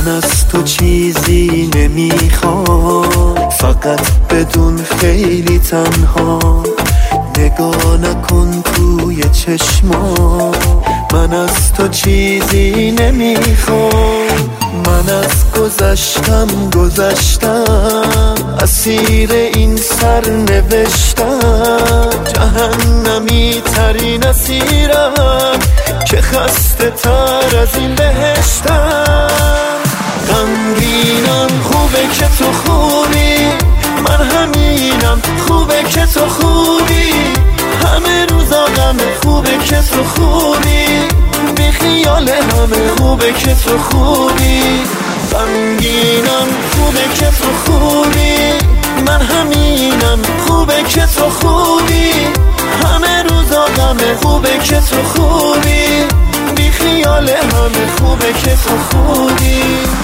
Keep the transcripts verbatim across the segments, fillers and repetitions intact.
از تو چیزی نمیخوام، فقط بدون خیلی تنها نگاه نکن توی چشما. من از تو چیزی نمیخوام، من از گذشتم گذشتم، اسیر این سر نوشتم، جهنمی ترین اسیرم که خسته تر از این بهشتم. غمگینم خوبه که تو خوبی، من همینم خوبه که تو خوبی، همه روزا غمه خوبه که تو خوبی، بی خیال همه خوبه که تو خوبی. غمگینم خوبه که تو خوبی، من همینم خوبه که تو خوبی، همه روزا غمه خوبه که تو خوبی، بی خیال همه خوبه که تو خوبی.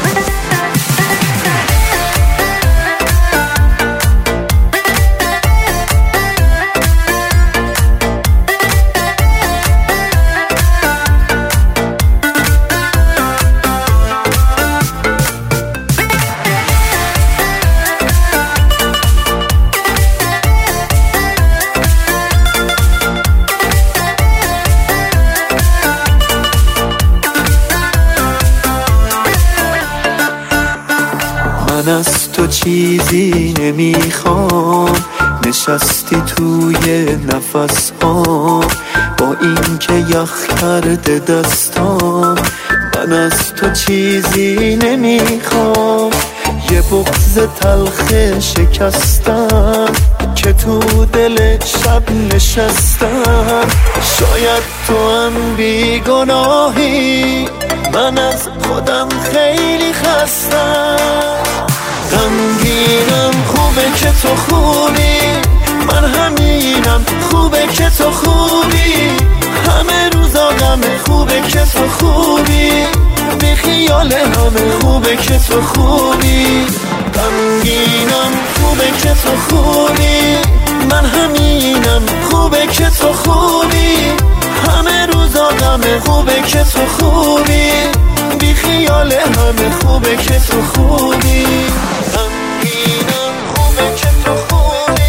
من از تو چیزی نمیخوام، نشستی توی نفس ها با این که یخ کرده دستام. من از تو چیزی نمیخوام، یه بغض تلخ شکستم که تو دل شب نشستم. شاید تو هم بی گناهی، من از خودم خیلی خستم. غمگینم خوبه که تو خوبی، من همینم خوبه که تو خوبی، همه روزا غمه خوبه که تو خوبی، بی خیال همه خوبه که تو خوبی. غمگینم خوبه که تو خوبی، من همینم خوبه که تو خوبی، همه روزا غمه خوبه که تو خوبی، بی خیال همه خوبه که تو خوبی. غمگینم خوبه که تو خوبی.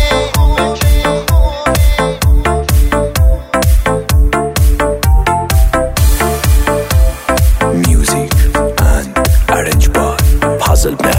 Music and arranged by Puzzle Band.